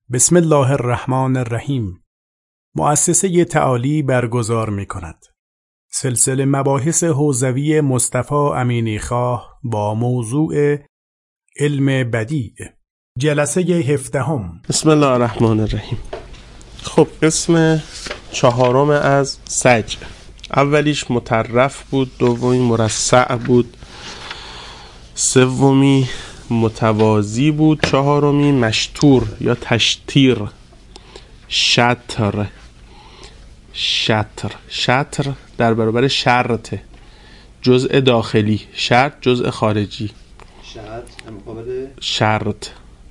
بسم الله الرحمن الرحیم. مؤسسه تعالی برگزار می کند سلسله مباحث حوزوی مصطفی امینی خواه با موضوع علم بدیع، جلسه 17. بسم الله الرحمن الرحیم. خب قسم چهارم از سجع، اولیش مطرف بود، دومی مرصع بود، سومی متوازی بود، چهارمی مشتور یا تشتیر، شطر در برابر شرط، جزء داخلی، شرط جزء خارجی، شرط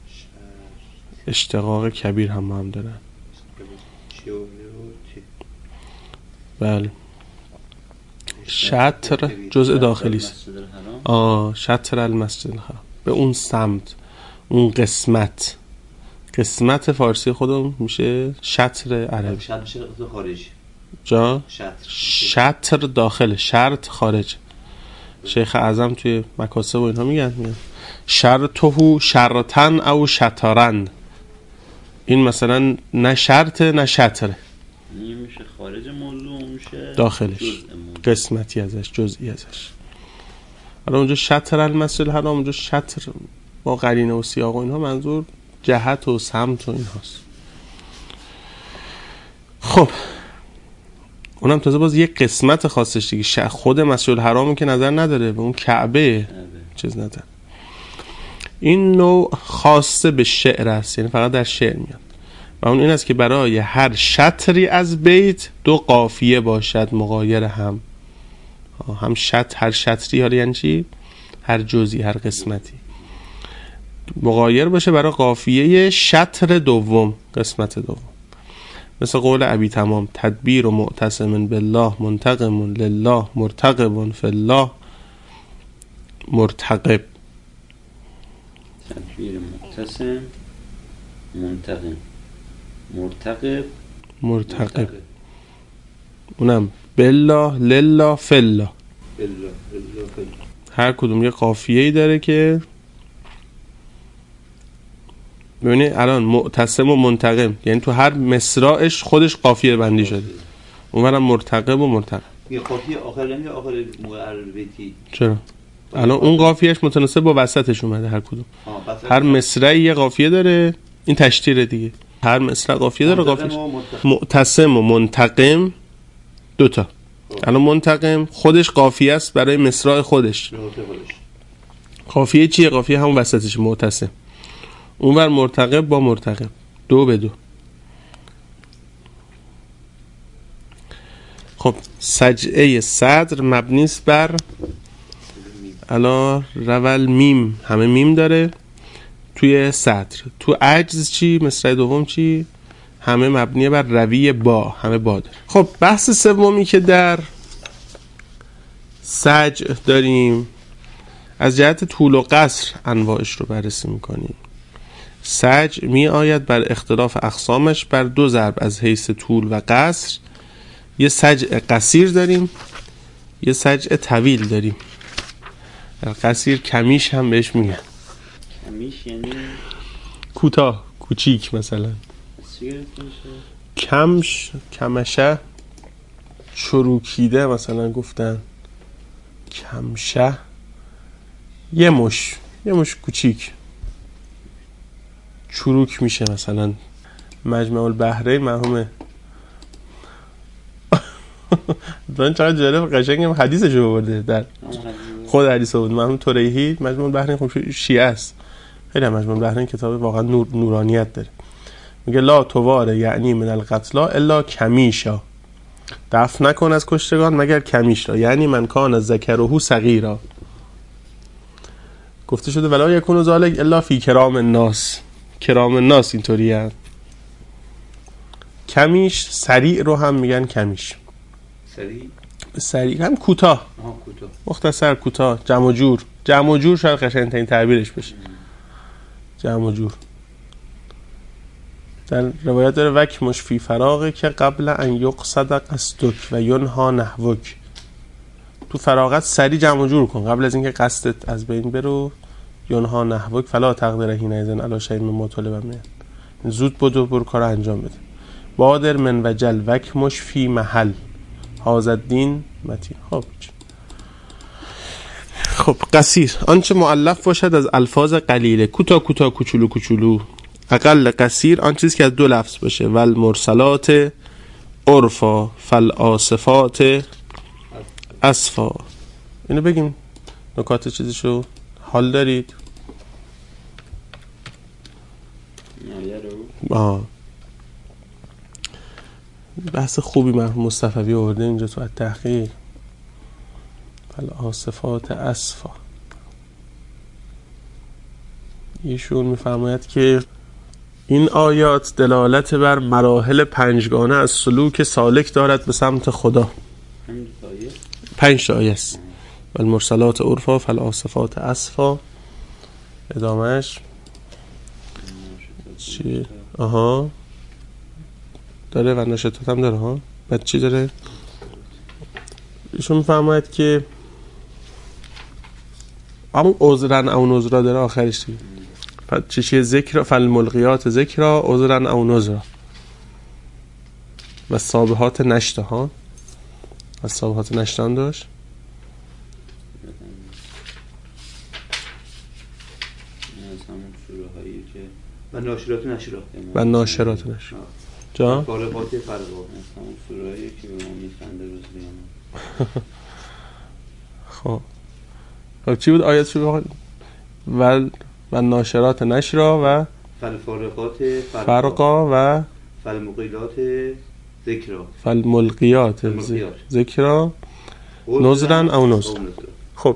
اشتقاق کبیر هم دارن. بله، شطر جزء داخلی است. شطر المسجد الحرام، به اون سمت، اون قسمت فارسی خودم میشه شطر عربی. شطر خارجی جا شطر داخل، شرط خارج. شیخ اعظم توی مکاسب و اینها میگن شرطه شرطن او شطرن. این مثلا نه شرط نه شطره، این میشه خارج موضوع، میشه داخلش قسمتی ازش، جزئی ازش. حالا اونجا شطر المسجد الحرام، اونجا شطر با قرینه و سیاق و اینها منظور جهت و سمت و اینهاست. خب اونم تازه باز یک قسمت خاصش دیگه، خود مسجد الحرام که نظر نداره، به اون کعبه چیز نداره. این نوع خاصه به شعر است، یعنی فقط در شعر میاد و اون این است که برای هر شطری از بیت دو قافیه باشد مغایر هم هر شطری، حالا یعنی چی؟ هر جزئی، هر قسمتی مغایر باشه برای قافیه شطر دوم، قسمت دوم. مثل قول ابی تمام: تدبیر و معتصم بالله منتقم لله مرتقب فی الله مرتقب. تدبیر معتصم منتقم مرتقب، اونم بالله لله فی الله. هر کدوم یه قافیه‌ای داره که ببینید الان معتصم و منتقم یعنی تو هر مصرعش خودش قافیه بندی شده. اونورم مرتقب و منتقم. یه قافیه آخر نمیاد، آخر معرب بیتی. چرا؟ الان اون قافیهش متناسب با وسطش اومده. هر کدوم هر مصرعی یه قافیه داره. این تشتیره دیگه. هر مصرع قافیه داره، قافیهش معتصم و منتقم دوتا. الان منتقم خودش قافیه است برای مصرع خودش. قافیه چیه؟ قافیه همون وسطش، معتصم. اونور مرتقب با مرتقب، 2 به 2. خب سجعه صدر مبنی است بر الا رول میم، همه میم داره توی صدر. تو عجز چی؟ مصرع دوم چی؟ همه مبنیه بر روی با، همه با داره. خب بحث سومی که در سجع داریم از جهت طول و قصر انواعش رو بررسی میکنیم. سجع می آید بر اختلاف اقسامش بر 2 ضرب از حیث طول و قصر. یه سجع قصیر داریم، یه سجع طویل داریم. قصیر کمیش هم بهش میگن. کمیش یعنی کوتاه، کوچیک. مثلا کمشه چروکیده، مثلا گفتن کمشه یه مش کوچیک چروک میشه. مثلا مجمع البحرین مرحوم دون چقدر جالب قشنگم حدیثشو آورده، در خود حدیث بود. مرحوم توریحی مجمع البحرین خب شیعه است، خیلی مجمع البحرین کتاب واقعا نورانیت داره. میگه لا تواره یعنی من القتلا الا کمیشا، دفن نکن از کشتگان مگر کمیش را، یعنی من کان ذکره صغیرا. گفته شده ولا یکون ذالک الا فی کرام الناس. کرام الناس اینطوری هست. کمیش سریع رو هم میگن کمیش. سریع هم کوتاه، مختصر، کوتاه، جمع و جور. جمع و جور شاید قشنگ‌ترین تعبیرش بشه. جمع و جور در روایت داره وک مش فی فراغه که قبل ان یقصد قصدک و ینها نحوک. تو فراغت سریع جمع و جور کن قبل از اینکه قصدت از بین بره. ینها نحوک فلا تقدر حین اذن علی شیء مما طلب منه. زود برو کار انجام بده. بادر من وجل وکمش فی محل هذا الدین متین. خب قصیر آنچه مؤلف باشد از الفاظ قلیله، کوتاه کوچولو. اقل قصیر آن چیز که از 2 لفظ باشه. والمرسلات عرفا فالآصفات اسفا. اینو بگیم نکات چیزشو. حال دارید؟ بحث خوبی مرحوم مصطفی آورده اینجا تو التحقیق. فالآصفات اسفا. ایشون میفرماید که این آیات دلالت بر مراحل 5گانه از سلوک سالک دارد به سمت خدا. 5 آیه است. والمرسلات عرفا فالآصفات اسفا. ادامهش چی؟ داره و نشتات هم داره ها. بعد چی داره؟ ایشون میفرماید که اون عذرن او نذرا داره آخرش دیگه. بعد چیه ذکر فالملقیات ذکرا عذرن او نذرا و صابحات نشته ها. و صابحات نشته هم داشت. و ناشرات نشر جا فارقات فرقات همون سوره‌ای که به ما میخنده روز بیامون. خب چی بود آیات شو و ناشرات نشرا و فالفارقات فرقا و فالمقیلات ذکرا فالملقیات ذکرا نذرن او نذر. خب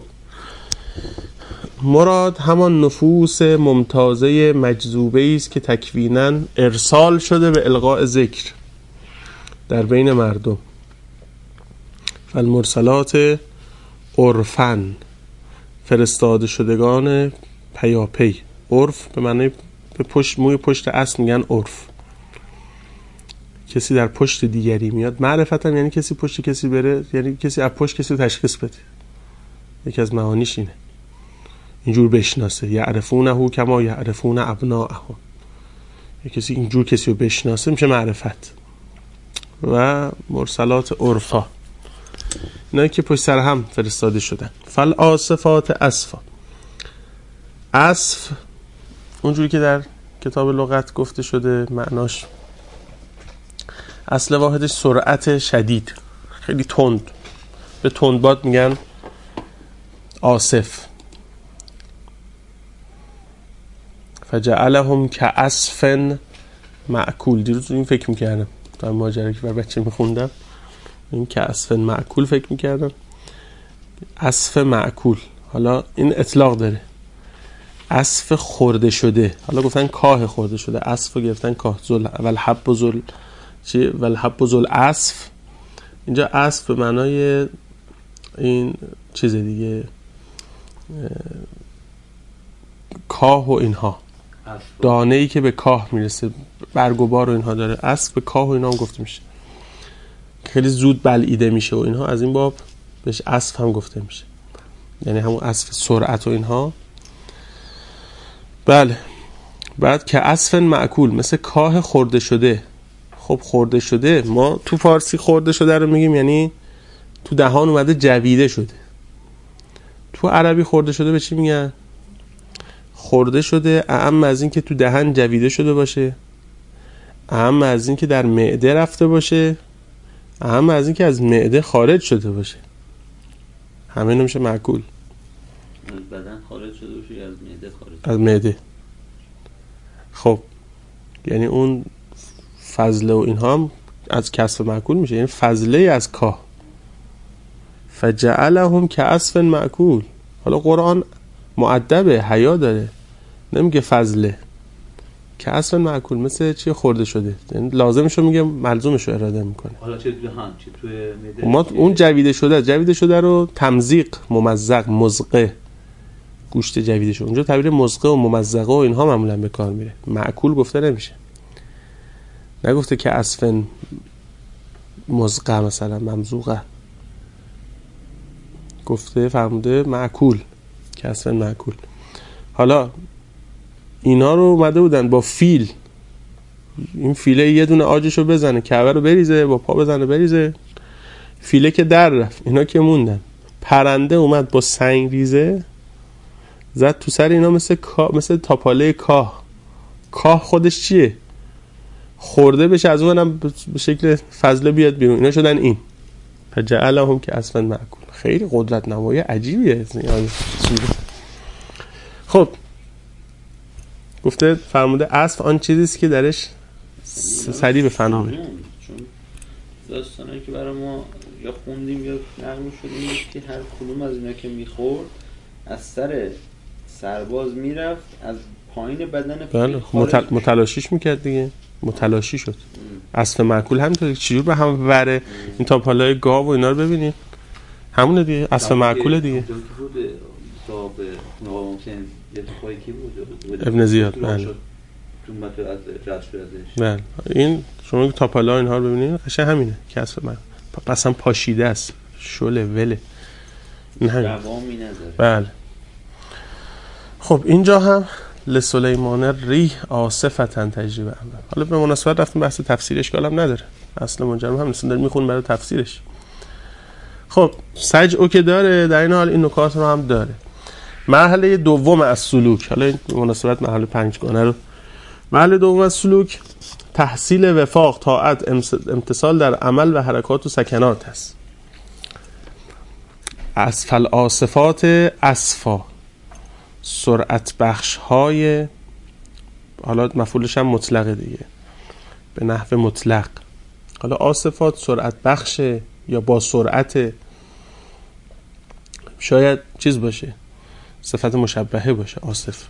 مراد همان نفوس ممتازه مجذوبه است که تکویناً ارسال شده به القاء ذکر در بین مردم. فالمرسلات عرفن فرستاده شدگان پیاپی. عرف به معنی به پشت موی پشت اصل میگن عرف. کسی در پشت دیگری میاد. معرفت هم یعنی کسی پشت کسی بره، یعنی کسی از پشت کسی رو تشخیص بده. یکی از معانیش اینه. اینجور بشناسه. یعرفونه کما یعرفون ابناءهم. کسی اینجور کسی رو بشناسه میشه معرفت. و مرسلات عرفا اینایی که پشت سر هم فرستاده شدن. فالآصفات اسفا. اسف اونجوری که در کتاب لغت گفته شده معناش اصل واحدش سرعت شدید، خیلی تند. به تندباد میگن آصف. فجعلهم کعصف مأکول. دیروز این فکر میکردم در ماجرا که بر بچه میخوندم، این کعصف مأکول فکر میکردم. عصف مأکول. حالا این اطلاق داره. عصف خورده شده. حالا گفتن کاه خورده شده. عصف رو گرفتن کاه. والحب ذل عصف. اینجا عصف به معنای این چیز دیگه، کاه و اینها، دانه ای که به کاه میرسه، برگ و بار و اینها داره. عصف به کاه و اینها هم گفته میشه. خیلی زود بلعیده میشه و اینها، از این باب بهش عصف هم گفته میشه، یعنی همون عصف سرعت و اینها. بله. بعد که عصف مأکول، مثل کاه خورده شده. خب خورده شده، ما تو فارسی خورده شده رو میگیم یعنی تو دهان اومده جویده شده. تو عربی خورده شده به چی میگن؟ خورده شده اعم از این که تو دهن جویده شده باشه، اعم از این که در معده رفته باشه، اعم از این که از معده خارج شده باشه. همه نمیشه مأکول. از بدن خارج شده باشه یا از معده خارج؟ از معده. خب یعنی اون فضله و اینها هم از کسب مأکول میشه، یعنی فضله از کاه. فجعلهم کعصف مأکول. حالا قرآن مؤدبه، حیا داره، نمیگه فضله. کعصف مأکول مثل چی خورده شده، یعنی لازمشو میگه ملزومشو اراده میکنه. حالا چه تو دهان چه تو معده. ما اون جویده شده رو تمزیق، ممزق، مزقه، گوشت جویده شده، اونجا تعبیر مزقه و ممزقه و اینها معمولا به کار میره. مأکول گفته نمیشه. نگفته که عصف مزقه مثلا ممزوقه، گفته فرموده مأکول، که عصف مأکول. حالا اینا رو اومده بودن با فیل این فیله یه دونه آجشو بزنه، کعبه رو بریزه، با پا بزنه بریزه، فیله که در رفت، اینا که موندن. پرنده اومد با سنگ ریزه زد تو سر اینا، مثل تاپاله کاه خودش چیه؟ خورده بشه، از اونم به شکل فضله بیاد بیرون. اینا شدن این فجعلهم که اصلا معکول. خیلی قدرت نمایی عجیبیه. خب گفته فرموده اسف آن چیزیست که درش سریع به فنا میره. چون داستانایی که برای ما یا خوندیم یا نقل شدیم که هر کدوم از اینا که میخورد از سر سرباز میرفت، از پایین بدن بله متلاشیش میکرد دیگه، متلاشی شد. اسف معکول همینطوره، چجور به هم وره. این تاپالای گاو و اینا رو ببینین، همونه دیگه، اسف معکوله دیگه. ابن زیاد بله این شما که تاپالا اینها رو ببینین قشنگ همینه که اسف معکول اصلا پاشیده است، شله وله این همین بله. خب اینجا هم لسلیمان ریح عاصفة تجری بأمره. حالا به مناسبت رفتیم بحث تفسیر، اشکال هم نداره، اصلا منجرم هم نیست، داریم میخونیم برای تفسیرش. خب سجع که داره، در این حال این نکات رو هم داره. مرحله دوم از سلوک، حالا این مناسبت مرحله 5 گانه رو، مرحله دوم از سلوک تحصیل وفاق، طاعت، امتثال در عمل و حرکات و سکنات هست. اسفل آصفات اسفا، سرعت بخش های، حالا مفعولش هم مطلقه دیگه به نحو مطلق. حالا آصفات سرعت بخش یا با سرعت، شاید چیز باشه، صفت مشبهه باشه آصف.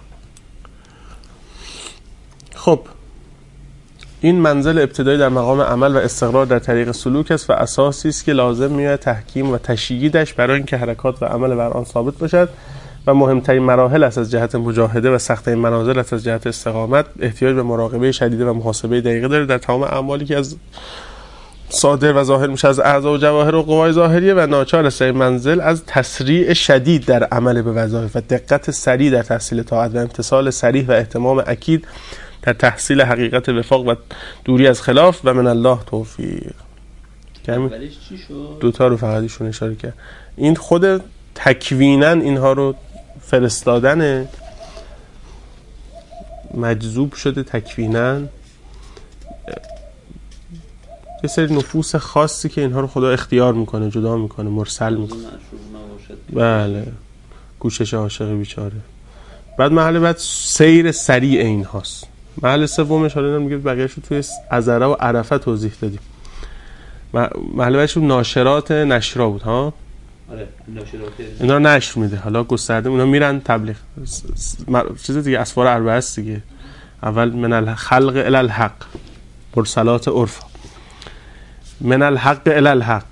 خب این منزل ابتدایی در مقام عمل و استقرار در طریق سلوک است و اساسی است که لازم میاد تحکیم و تشییدش برای اینکه حرکات و عمل بر آن ثابت باشد و مهمترین مراحل است از جهت مجاهده و سخت‌ترین منازل است از جهت استقامت. احتیاج به مراقبه شدیده و محاسبه دقیقه داره در تمام اعمالی که از صادر و ظاهر میشه از اعضا و جواهر و قوای ظاهریه و ناچار است این منزل از تسریع شدید در عمل به وظایف و دقت سریع در تحصیل طاعت و امتثال صریح و اهتمام اکید در تحصیل حقیقت وفاق و دوری از خلاف و من الله توفیق. اولش چی شد؟ دوتا رو فقط ایشون اشاره کرد. این خود تکویناً اینها رو فرستادن، مجذوب شده تکویناً یه سری نفوس خاصی که اینها رو خدا اختیار میکنه، جدا میکنه، مرسل میکنه. بله گوشش عاشق بیچاره. بعد محل بعد سیر سریع این هاست. محل سومش حالا میگه بقیه‌اش رو توی عذره و عرفه توضیح دادیم. محل بعدش ناشرات نشرا بود ها. آره ناشرات اینا رو نشر میده، حالا گسترده اونا میرن تبلیغ چیز دیگه، اسفار اربعه است دیگه. اول من الخلق الی الحق، مرسلات عرفا، من الحق الی الحق،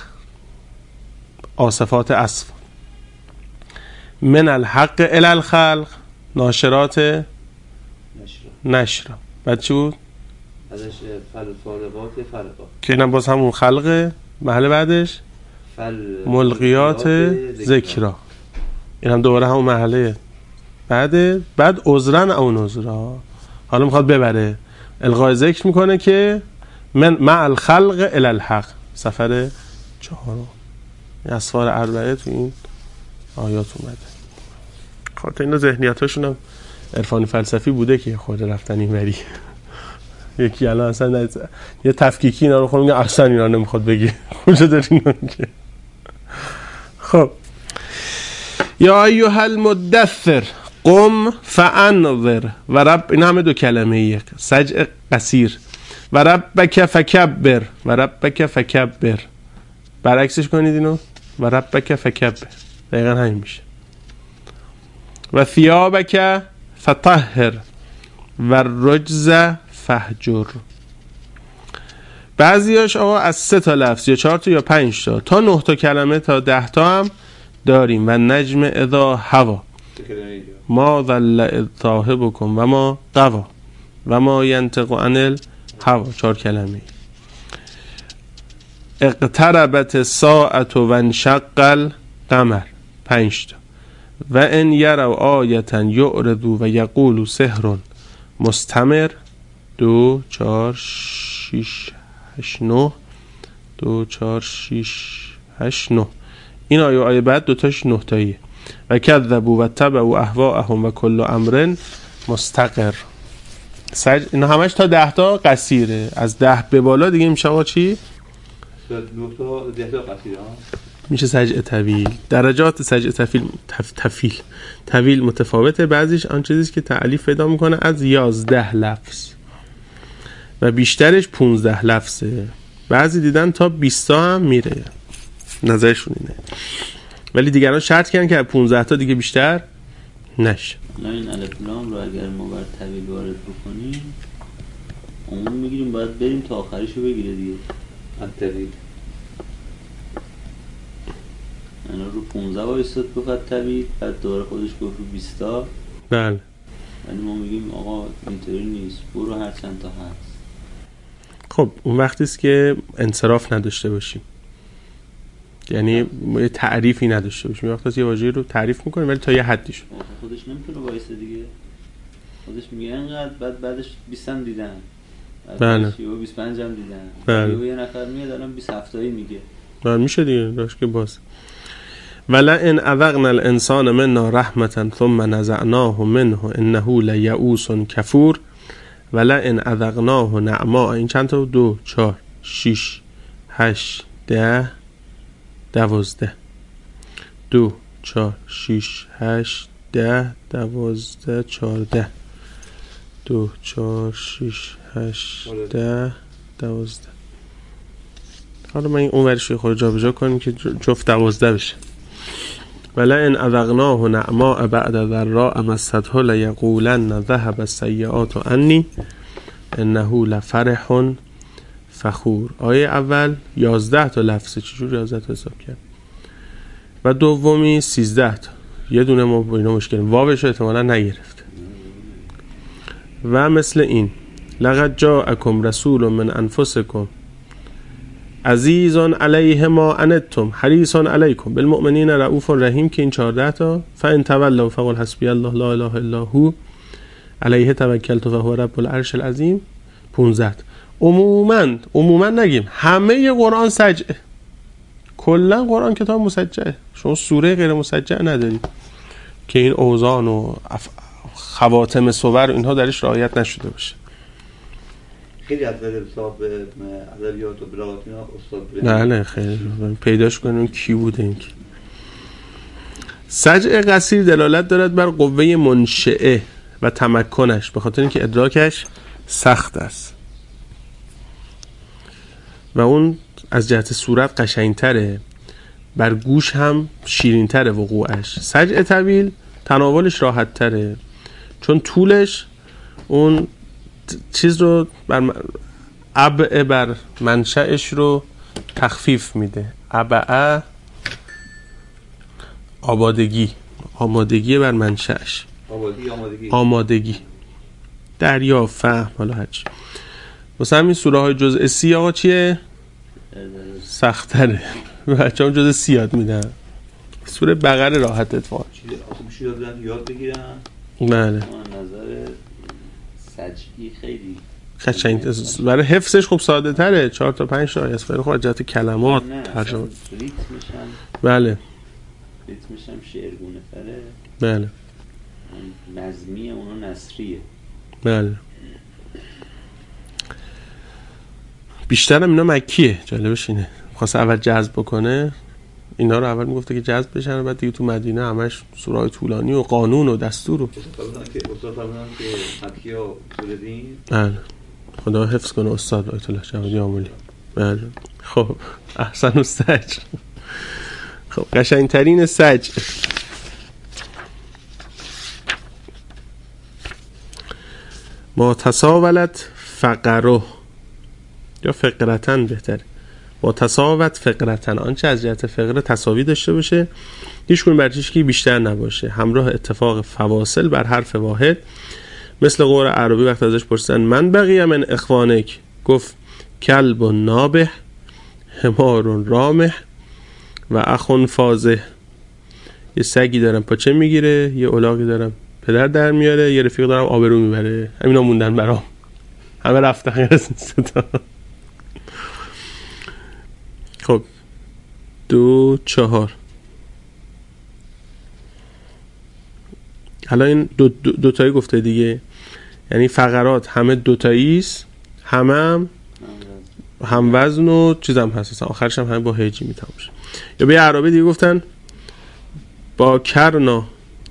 آصفات اسفا، من الحق الی الخلق، ناشرات نشرا. بعد چی بود؟ ازش فالقات فرقا که اینم باز همون خلقه. محل بعدش ملقیات ذکرا، این هم دوباره همون محله. بعد عذرن او نذرا، حالا میخواد ببره الغای ذکر میکنه که من مع الخلق الی الحق، سفر 4 اسفار اربعه تو این آیات اومده. خاطر اینا ذهنیتاشون هم عرفانی فلسفی بوده که خود رفتن این وری. یکی الان اصلا یه تفکیکی اینا رو خود میگه اصلا اینا نمیخواد بگی کجا دارین که. خب یا ایها المدثر قم فانذر و رب، این همه دو کلمه یک سجع قصیر، و ربک فکبر و ربک فکبر، برعکسش کنید اینو و ربک فکبر، دقیقا همین میشه. و ثیابک فطهر و رجز فهجر. بعضیاش آقا از 3 تا لفظ یا 4 تا یا 5 تا 9 تا کلمه تا 10 تا هم داریم. و نجم اذا هوا ما ظل صاحبکم و ما غوا و ما ینطق عن الهوا، 4 کلمه. اقتربت الساعة و انشق القمر، 5 تا. و ان یروا آیة یعرضوا و یقولوا سحر مستمر، 2 4 6 8 9 2 4 6 8 9. این آیه بعد دوتاش 9 تاییه. و کذبوا و تبعوا اهواءهم و کل امر مستقر. اینا همش تا 10 تا قصیره. از 10 به بالا دیگه میشه آقا چی؟ 9 تا 10 تا قصیره ها میشه سجع طویل. درجات سجع طویل متفاوته. بعضیش آن چیزیست که تعلیف پیدا میکنه از 11 لفظ و بیشترش 15 لفظه. بعضی دیدن تا 20 تا هم میره، نظرشون اینه. ولی دیگران شرط کردن که 15 تا دیگه بیشتر نشه. این الف لام رو اگر ما بر طویل وارد بکنیم عموم میگیریم باید بریم تا آخریشو بگیره دیگه. طویل اینا رو 15 وایستاد گفت طویل، بعد دوباره خودش گفت رو 20 تا. بله. ولی ما میگیم آقا اینطوری نیست، برو هر چند تا هست. خب اون وقتی است که انصراف نداشته باشیم، یعنی یه تعریفی نداشته باشیم. یه وقتی یه واژه‌ای رو تعریف می‌کنیم ولی تا یه حدی شد. خودش نمیتونه وایسه دیگه. خودش میگه انقدر، بعدش 20 هم دیدن. بله. 25 هم دیدن. بله. یه نفر میاد الان 27 تایی میگه. بله میشه دیگه، داشت که باز. ولئن اذقنا الانسان منا رحمة ثم نزعناه منه انه لیئوس کفور ولئن اذقناه نعماء. این چند تا؟ 2 4 6 8 10 12 2 4 6 8 10 12 14 2 4 6 8 10 12. حالا من اون ورش خود جا بجا کنیم که جفت 12 بشه. ولئن اذقناه نعماء بعد ضراء مسته لیقولن ذهب السیئات عنی انه لفرح فخور. آیه اول 11 تا لفظه. چجور 11 تا حساب کرد؟ و دومی 13 تا. یه دونه ما با اینا مشکل، واوش احتمالا نگرفت. و مثل این لقد جاءکم رسول من انفسکم عزیز علیه ما عنتم حریص علیکم بالمؤمنین رؤوف رحیم، که این 14 تا. فان تولوا فقل حسبی الله لا اله الا هو علیه توکلت وهو رب العرش العظیم 15. عموما نگیم همه قرآن سجعه. کلا قرآن کتاب مسجعه. شما سوره غیر مسجع ندارید که این اوزان و خواتم صور اینها درش رعایت نشده باشه. خیلی از حساب ادبیات و بلاغت اینا استاد بودن. بله خیلی پیداش کنیم کی بوده این. سجع قصیر دلالت دارد بر قوه منشئه و تمکنش، به خاطر اینکه ادراکش سخت است و اون از جهت صورت قشنگتره، بر گوش هم شیرینتره وقوعش. سجع طویل تناولش راحت تره چون طولش اون چیز رو ابع بر منشأش رو تخفیف میده. ابع آمادگی بر منشأش. آمادگی دریا فهم حالا هرچی. مثلا همین سوره های جزء سی آقا چیه؟ سختره. بچه هم جزء سی یاد میدن. سوره بقره راحت اتفاق یاد بگیرن. بله. نظر سجعی خیلی قشنگ برای حفظش خب ساده تره. 4 تا 5 تا آیه ولی خب از جهت کلمات ترجمه. بله. ریتمش هم شعرگونه تره. بله. نظمی اونو نثریه. بله. بیشتر هم اینا مکیه. جالبش اینه خواسته اول جذب بکنه اینا رو. اول میگفته که جذب بشن و بعد دیگه تو مدینه همش سورای طولانی و قانون و دستور و بله. خدا حفظ کنه استاد آیت الله جوادی آمولی. بله. خب احسن السجع. خب قشنگترین سجع ما تساولت فقره یا فقرتن بهتره. با تساوت فقرتن، آنچه از جهت فقره تساوی داشته باشه هیچ کدوم برچش که بیشتر نباشه، همراه اتفاق فواصل بر حرف واحد. مثل قول عربی وقت ازش پرسیدن من بقیه من اخوانک، گفت کلب و نابه حمار و رامه و اخون فازه. یه سگی دارم پاچه میگیره، یه الاغی دارم پدر در میاره، یه رفیق دارم آبرو میبره. همینا موندن برام. همه رفتن غیر از این ستا. خب 2 4 حالا این دو تایی گفته دیگه، یعنی فقرات همه دوتایی است، هم وزن و چیزم هست، آخرش هم همه با هجی میتونه باشه. یا به عربی دیگه گفتن با کرنا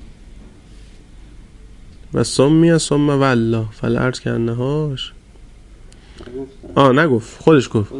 و سمی ثم والله فالارض کنهاش. نگفت، خودش گفت.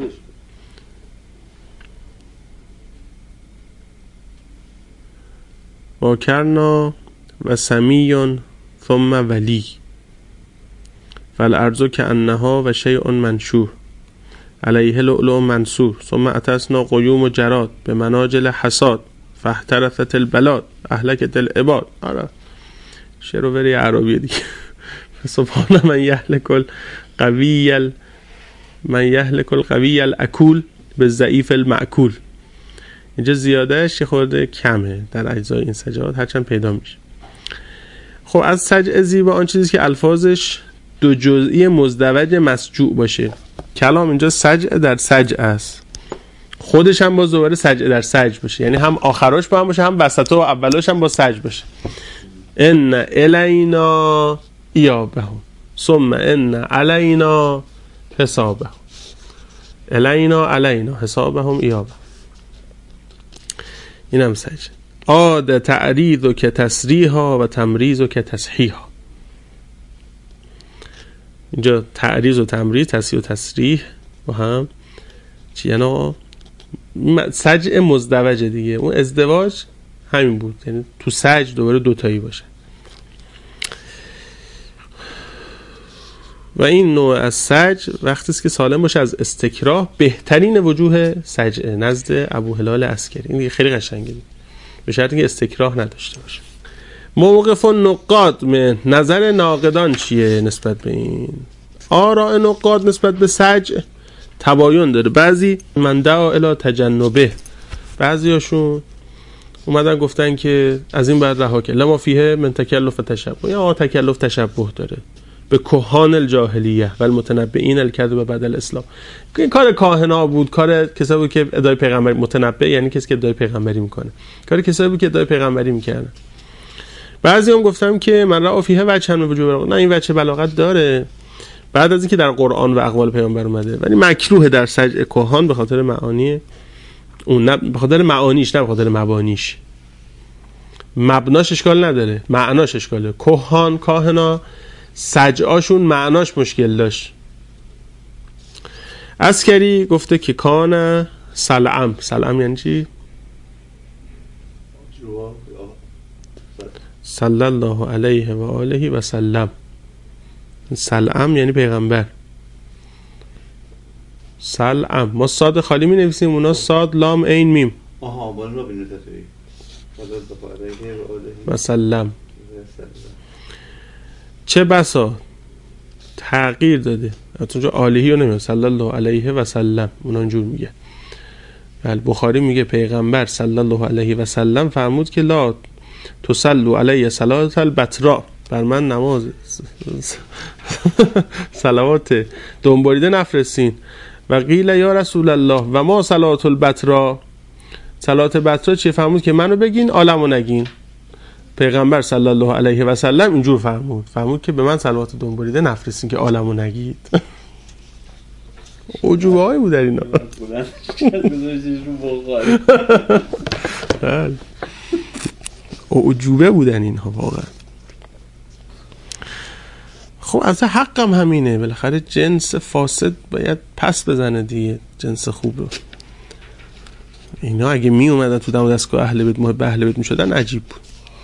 با کرنا و سمیون ثم ولی فالارض کانها و شیء منشور علیه لؤلؤ منصور ثم اتسنا قیوم و جراد به مناجل حساد فاحترثت البلاد اهلکت العباد. آره شعر و وری عربی دیگه. سبحان من یهلک القوی الاکول به ضعیف المأکول. اینجا زیادهش یه خورده کمه در اجزای این سجعات، هرچند پیدا میشه. خب از سجع زیبا آن چیزی که الفاظش دو جزئی مزدوج مسجوع باشه. کلام اینجا سجع در سجع است، خودش هم باز دوباره سجع در سجع باشه، یعنی هم آخراش با هم باشه، هم وسطا و اولاش هم با سجع باشه. ان الینا ایابهم ثم ان علینا حسابهم. علینا حسابهم ایابهم. این هم سجع. عاد تعریض و که تصریحا و تمریز و که تصحیحا. اینجا تعریض و تمریز، تصحیح و تصریح با هم چی؟ یعنی سجع مزدوجه دیگه. اون ازدواج همین بود، یعنی تو سجع دوباره دوتایی باشه. و این نوع از سجع وقتی است که سالم باشه از استکراه، بهترین وجوه سجع نزد ابو هلال عسکری. این دیگه خیلی قشنگه، به شرطی که استکراه نداشته باشه. موقف النقاد من نظر ناقدان چیه نسبت به این؟ آراء نقاد نسبت به سجع تباین داره. بعضی من دعا الی تجنبه، بعضی هاشون اومدن گفتن که از این بعد رها کن، لما فیه من تکلف تشبه، یا تکلف تشبه داره به کهان الجاهلیه و المتنبئین الکذب بعد الاسلام. این کار کاهنا بود، کار کسایی بود که ادعای پیغمبری، متنبئ یعنی کسی که ادعای پیغمبری میکنه، کار کسایی بود که ادعای پیغمبری میکنه. بعضی هم گفتم که من را فیه وجه هم وجوب، نه این وجه بلاغت داره بعد از اینکه در قرآن و اقوال پیامبر اومده، ولی مکروه در سجع کهان به خاطر معانی اون، نه به خاطر معانیش، نه به خاطر مبانیش. مبناش اشکال نداره، معناش اشکاله. کهان کاهنا سجعاشون معناش مشکل داشت. عسکری گفته که کان سلعم یعنی چی؟ صلی الله علیه و آله و سلم. سلعم یعنی پیغمبر. سلعم ما صاد خالی می نویسیم، اونا صاد لام عین میم. بالا رو بینید و سلم. چه بسا تغییر داده، اونجا آلهی رو نمیاد، صلی الله علیه و سلم اونا اونجور میگه. بله بخاری میگه پیغمبر صلی الله علیه و سلم فرمود که لا تصلوا علیه صلات البتراء، بر من نماز صلوات دنبالیده نفرستین. و قیل یا رسول الله و ما صلات البتراء، صلات بتراء چیه؟ فرمود که منو بگین عالمو نگین. پیغمبر صلی الله علیه و سلم اینجور فرمود که به من صلوات دنبالیده نفرستین که عالمو نگید. عجوبه هایی بود در اینا. عجوبه بودن اینها واقعا. خب از حقم همینه، بالاخره جنس فاسد باید پس بزنه دیگه جنس خوب رو. اینا اگه می اومدن تو دم دستگاه اهل بیت، محب اهل بیت میشدن عجیب بود.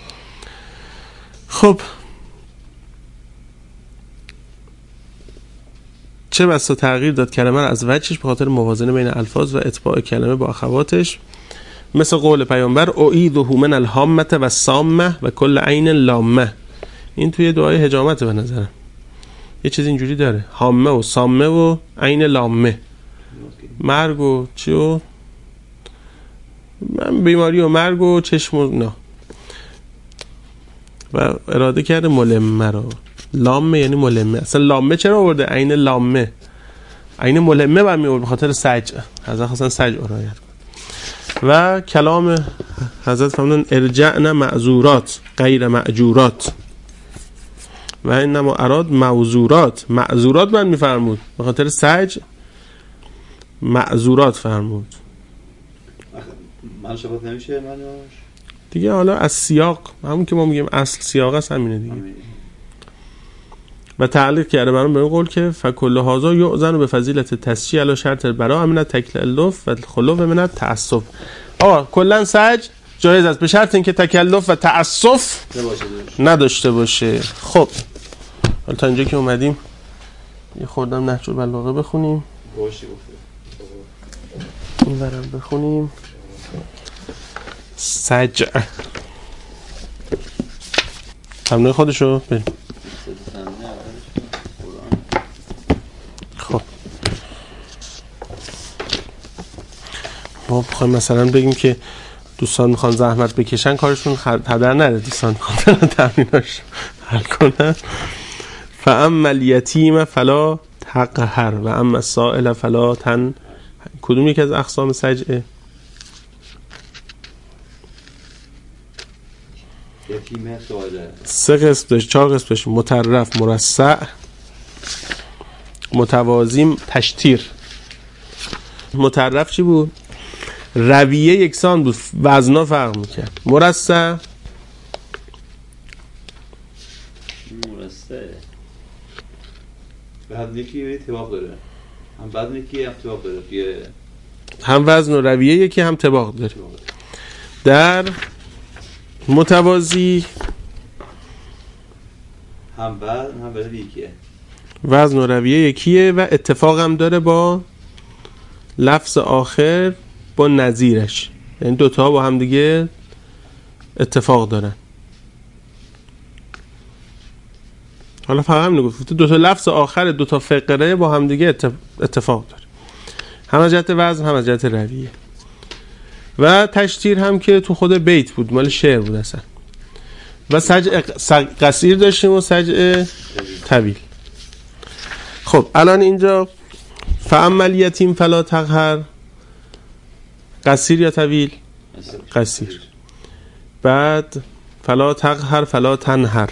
خب چه بسا تغییر داد کلمه از وجهش به خاطر موازنه بین الفاظ و اتباع کلمه با اخواتش، مثل قول پیامبر اعیذه من الهامه و السامه و کل عین لامه. این توی دعای حجامت به نظرم یه چیز اینجوری داره، هامه و سامه و عین لامه، مرگ و چی و بیماری و مرگ و چشم و نه، و اراده کرده ملمه رو. لامه یعنی ملمه. اصلا لامه چرا آورده؟ عین لامه، عین ملمه برمی آورد به خاطر سجع. حضرت خواستن سجع رو رعایت کنن. و کلام حضرت فرمودن ارجعن معذورات غیر معجورات و انما اراد معذورات. معذورات من میفرمود به خاطر سجع، معذورات فرمود. من شبات نمیشه منوش دیگه. حالا از سیاق، همون که ما میگیم اصل سیاق است همینه دیگه. و تعلیق کرده برام به این قول که فکل هذا یؤذن به فضیلت تسجیل علی شرط برا من تکلف و خلو من التعسف. آقا کلا سجع جایز است به شرط اینکه تکلف و تعسف نداشته باشه. خب حالا تا اینجا که اومدیم یه خوردم نهج البلاغه بخونیم. این برام بخونیم. سجع همه خودشو بریم. خب ما بخوایم مثلا بگیم که دوستان میخوان زحمت بکشن کارشون هدر نره، دوستان میخوان تمریناش حل کنن. فاما الیتیم فلا تقهر و اما السائل فلا تن. کدوم یکی از اقسام سجعه؟ یتیمه سائله. 3 قسم داشت، 4 قسم داشت: مطرف، مرصع، متوازی، تشتیر. مطرف چی بود؟ رویه یکسان بود، وزنا فرق میکرد. مرصع بعد یکی طباق داره، هم بعد یکی هم طباق داره، هم وزن و رویه یکی هم طباق داره. در متوازی هم بعد هم بعد یکیه، وزن و رویه یکیه و اتفاق هم داره با لفظ آخر با نظیرش، یعنی دوتا با هم دیگه اتفاق دارن. حالا فقط هم نگفت دوتا لفظ آخر دوتا فقره با هم دیگه اتفاق داره، هم از جهت وزن هم از جهت رویه. و تشتیر هم که تو خود بیت بود، مال شعر بود اصلا. و سجع قصیر داشتیم و سجع طویل. خب الان اینجا فاما الیتیم فلا تقهر، قصیر یا طویل؟ قصیر. بعد فلا تقهر فلا تنهر،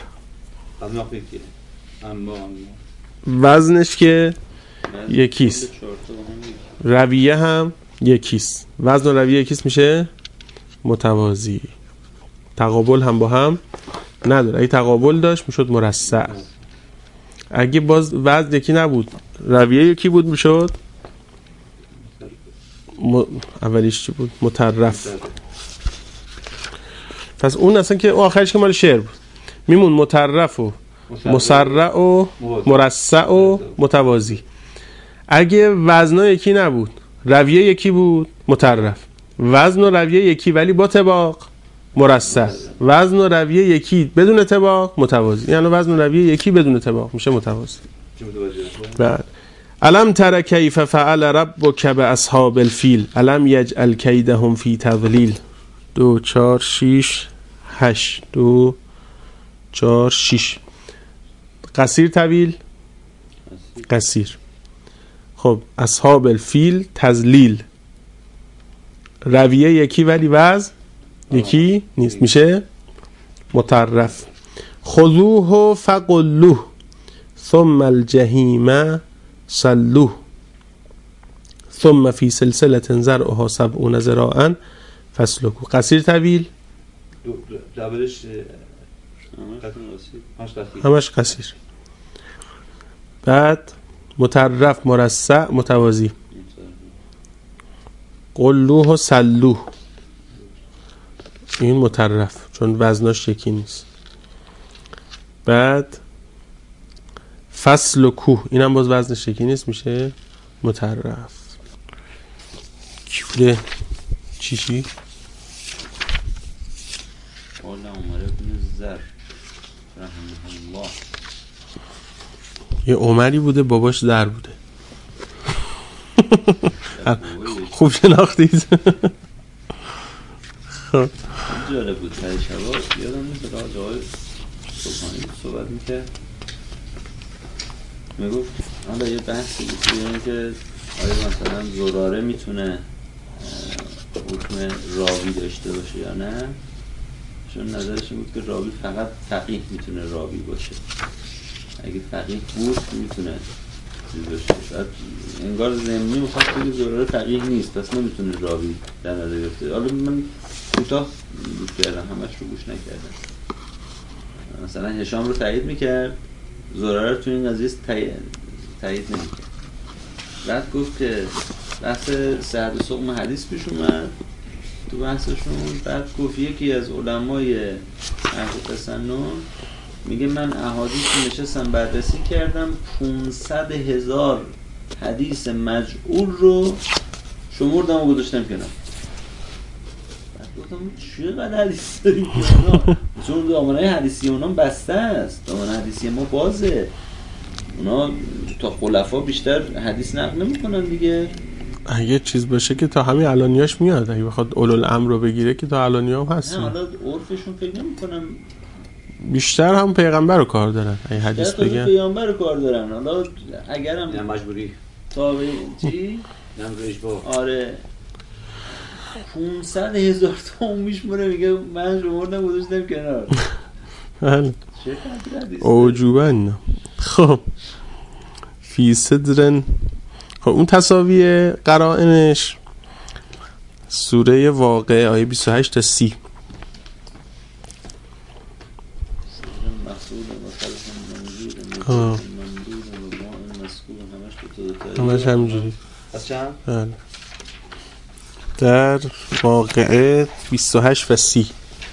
وزنش که یکیست، رویه هم یکیست. وزن و رویه یکیست میشه متوازی. تقابل هم با هم نداره. اگه تقابل داشت میشد مرصع. اگه باز وزن یکی نبود رویه یکی بود میشد اولیش چی بود؟ مطرف. پس اون اصلا که آخرش که مال شعر بود میمون مطرف و مسرع و مرصع و متوازی. اگه وزنا یکی نبود رویه یکی بود مطرف، وزن و رویه یکی ولی با طباق مرصع، وزن و رویه یکی بدون طباق متوازی. یعنی وزن و رویه یکی بدون طباق میشه متوازی. بعد الم تر کیف فعل ربک باصحاب الفیل الم یجعل کیدهم فی تضلیل. 2 4 6 8 2 4 6. قصیر طویل؟ قصیر. خب اصحاب الفیل تذلیل، رویه یکی ولی وزن یکی نیست میشه مطرف. خذوه فقلوه ثم الجحیم صلوه ثم فی سلسله زرعها 70 ذراعا فاسلکوه. قصیر طویل؟ همش قصیر. بعد مطرف مرصع متوازی. قلوه و سلوه این مطرف چون وزناش یکی نیست. بعد فصل و کوه اینم باز وزنش یکی نیست میشه مطرف. کیوله چی؟ قال عمر بن زر رحمه الله. یه عمری بوده باباش در بوده. خوب شناختید. خب جالب بود. سر شبا یادم نیست راجع به صبحانه صحبت میکرد. میگفت حالا یه بحثی بود اینه که آیا مثلا زراره میتونه حکم راوی داشته باشه یا نه، چون نظرش این بود که راوی فقط فقیه میتونه راوی باشه، اگه فقیه بود میتونه چیز باشه. شاید انگار ضمنی میخواد که زراره فقیه نیست پس نمیتونه راوی در نظر گرفته. حالا من کوتاه گوش کردم، همش رو گوش نکردم. مثلا هشام رو تایید میکرد، زراره رو تو این قضیه تایید نمیکرد. بعد گفت که بحث صحت سقم حدیث پیش اومد تو بحثشون. بعد گفت یکی از علمای اهل تسنن میگه من احادیث نشستم بررسی کردم 500,000 حدیث مجعول رو شمردم و گذاشتم کنار. بعد گفتم چقدر حدیث داریم کنار؟ چون دامنه حدیثی اونا بسته است، دامنه حدیثی ما بازه، اونا تا خلفا بیشتر حدیث نقل نمی‌کنن دیگه. اگه چیز باشه که تا همین الانیاش میاد، اگه بخواد اولوالامر رو بگیره که تا الانیا هم هست. نه حالا عرفشون فکر نمی‌کنم بیشتر هم پیغمبر رو کار دارن، اگه حدیث بگن پیغمبر رو کار دارن. حالا اگرم نه مجبوری تابع چی؟ نه اجبار. آره 500,000 تا میشمونه میگه من شمردم گذاشتم کنار. بله چه حدیث اوجوبن. خب فی صدرن. خب اون تساوی قرائنش سوره واقعه آیه 28 تا 30. همش همینجوری. از چند؟ بله. در واقعه 28 و 30.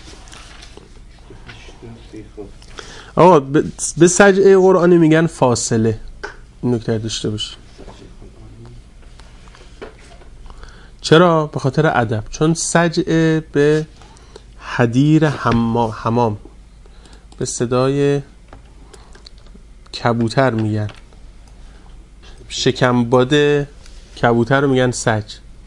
آقا به سجعه قرآنی میگن فاصله. این نکته داشته باش. چرا؟ به خاطر ادب. چون سجعه به حدیر حمام به صدای کبوتر میگن. شکمباد کبوتر رو میگن سج.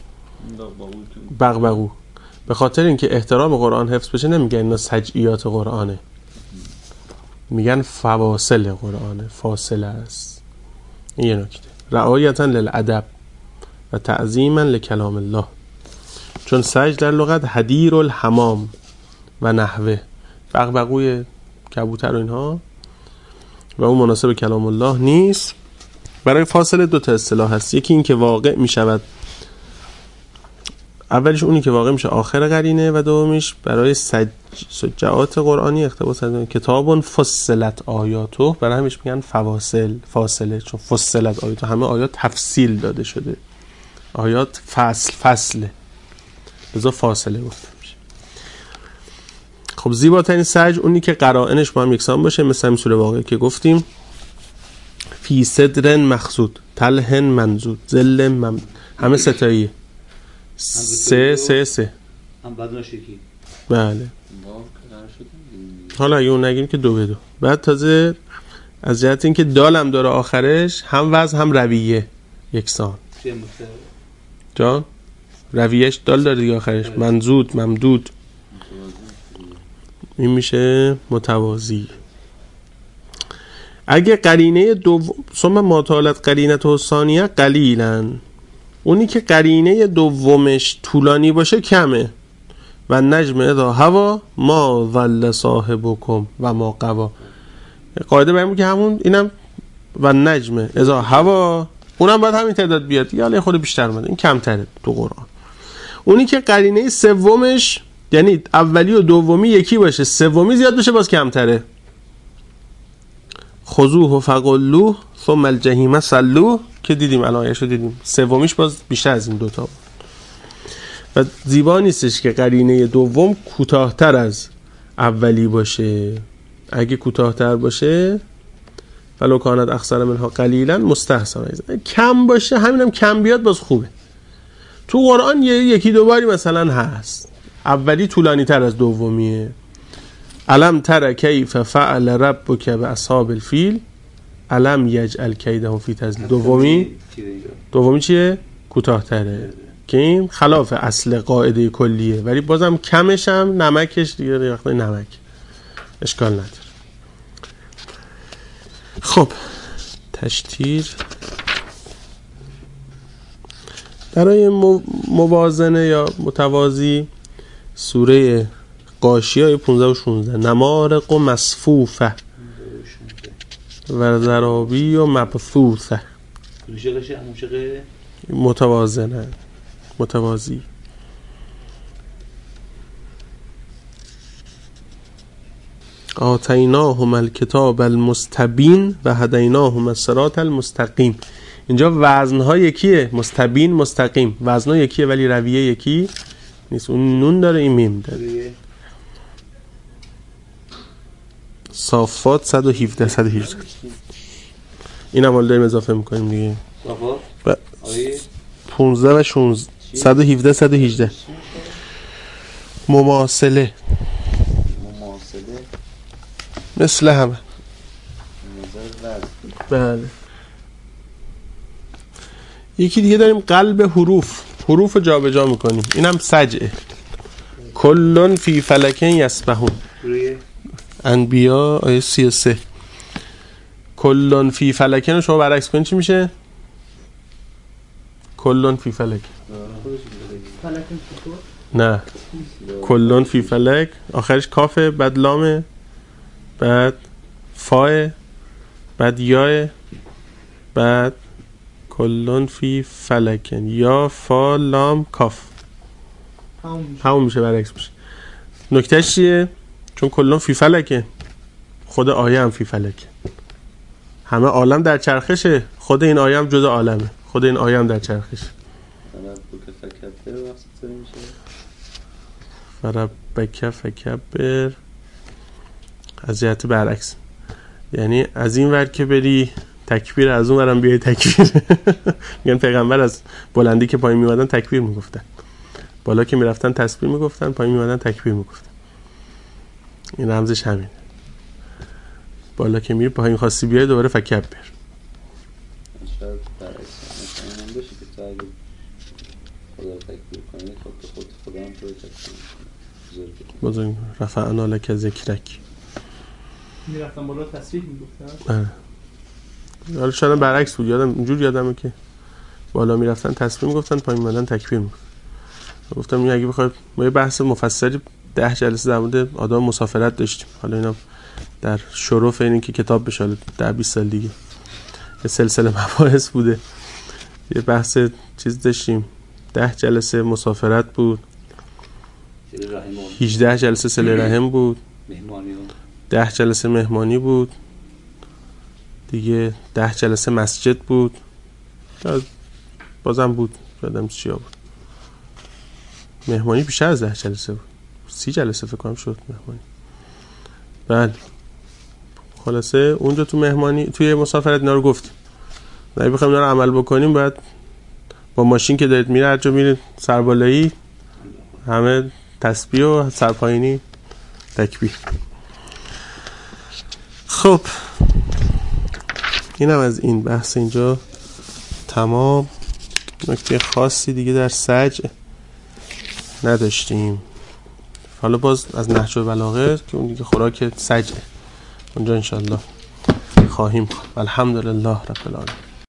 بغبغو. به خاطر اینکه احترام قرآن حفظ بشه نمیگن اینا سجعیات قرآنه، میگن فواصل قرآنه، فاصله است. این یه نکته. رعایتا للادب و تعظیما لکلام الله. چون سج در لغت حدیر الحمام و نحوه، بغبغوی کبوتر و اینها، و اون مناسب کلام الله نیست. برای فاصله دو تا اصطلاح هست. یکی این که واقع می شود، اولیش اونی که واقع میشه آخر قرینه، و دومیش برای سجعات قرآنی اقتباس از کتاب فصلت آیاته، برای همیش میگن فاصله، چون فصلت آیاته همه آیات تفصیل داده شده، آیات فصله، لذا فاصله گفته میشه. خب زیباترین سجع اونی که قرائنش با هم یکسان باشه، مثل همین سوره واقعه که گفتیم فی صدر مخضود طلح منضود ظل ممدود، همه ستاییه. سه هم بدون شکی. بله. حالا اگه اون نگیم که 2 به 2. بعد تازه از جهت این که دال هم داره آخرش، هم وزن هم رویه یکسان. جان رویهش دال داره دیگه آخرش، منضود ممدود، این میشه متوازی. اگه قرینه دوم ثم ما طالت قرینته الثانیه قلیلا، اونی که قرینه دومش طولانی باشه کمه. و نجم اذا هوا ما ظل صاحبکم و ما قوا. قاعده بریم که همون اینم و نجم اذا هوا، اونم باید همین تعداد بیاد یا خود بیشتر اومده، این کمتره تو قرآن. اونی که قرینه سومش یعنی اولی و دومی یکی باشه، سومی زیاد بشه باز کمتره. خذوه فغلوه ثم الجحیم صلوه که دیدیم الان آیه‌شو دیدیم، سومیش باز بیشتر از این دوتا. و زیبا نیستش که قرینه دوم کوتاه‌تر از اولی باشه. اگه کوتاه‌تر باشه ولو کانت اخسر منها قلیلا مستحسن، کم باشه همینم کم بیاد باز خوبه. تو قرآن یکی دو باری مثلا هست اولی طولانی تر از دومیه. الم تر کیف فعل ربک باصحاب الفیل الم یجعل کیدهم فی تضلیل. دومی چیه؟ کوتاه‌تره که این خلاف اصل قاعده کلیه، ولی بازم کمش هم نمکش دیگه ریاخته نمک اشکال نداره. خب تشتیر برای موازنه یا متوازی سوره غاشیه 15 و 16 نمارق و مصفوفه و ضرابی و مبثوثه متوازنه متوازی آتیناهم الکتاب المستبین و هدیناهم الصراط المستقیم. اینجا وزن‌ها یکیه، مستبین مستقیم، وزن‌ها یکیه ولی رویه یکی نیست. اون نون داره این میم داره. صافات 117 این هم داریم اضافه میکنیم دیگه. صافات 15 و 16 117 118 مماثله مثل همه. بله. یکی دیگه داریم قلب حروف جابجا میکنیم. اینم سجعه. کلون فی فلکن یسبحون. انبیا آیه 33. کلون فی فلکن رو شما برعکس کنید چی میشه؟ کلون فی فلک. نه. کلون فی فلک آخرش کافه، بعد لامه، بعد فاه، بعد یاه، بعد کلون فی فلکن یا فا لام کاف همون میشه برعکس میشه. نکتهش چیه؟ چون کلون فی فلکه، خود آیه هم فی فلکه، همه عالم در چرخشه، خود این آیه هم جز عالمه، خود این آیه هم در چرخشه. فربک فکبر از جهت برعکس، یعنی از این ور که بری تکبیر، از اون ورم بیای تکبیر. میگن پیغمبر از بلندی که پایین میومدن تکبیر میگفتن، بالا که میرفتن تسبیح میگفتن، پایین میومدن تکبیر میگفتن. این رمزش همین، بالا که میری پایین خواستی بیای دوباره فکبر. شاید برعکس مثلا باشه که تو اگه خدا تکبیر کنی خود خدا هم تو تکبیر بزرگ رفعنا لک ذکرک میرفتن بالا تسبیح میگفتن. حالا شاید برعکس بود، اینجور یادمه که بالا میرفتن تسبیح میگفتن، پایین میادن تکبیر میگفتن. گفتم این اگه بخواید ما یه بحث مفصلی 10 جلسه در مورد آداب مسافرت داشتیم، حالا اینا در شرف این که کتاب بشه 10-20 سال دیگه یه سلسله مباحث بوده. یه بحث چیز داشتیم 10 جلسه مسافرت بود، 18 جلسه صله رحم بود، 10 جلسه مهمانی بود دیگه، 10 جلسه مسجد بود، بازم بود یادم چیا بود، مهمانی بیشتر از 10 جلسه بود، 30 جلسه فکر کنم شد مهمانی. بله خلاصه اونجا تو مهمانی توی مسافرت اینا رو گفتیم. اگه بخوایم اینا رو عمل بکنیم باید با ماشین که دارید میره هر جا میره سربالایی همه تسبیح و سرپایینی تکبیر. خب اینم از این بحث اینجا تمام. نکته خاصی دیگه در سجع نداشتیم. حالا باز از نهج البلاغه که اون دیگه خوراک سجع اونجا انشالله خواهیم. الحمدلله رب العالمین.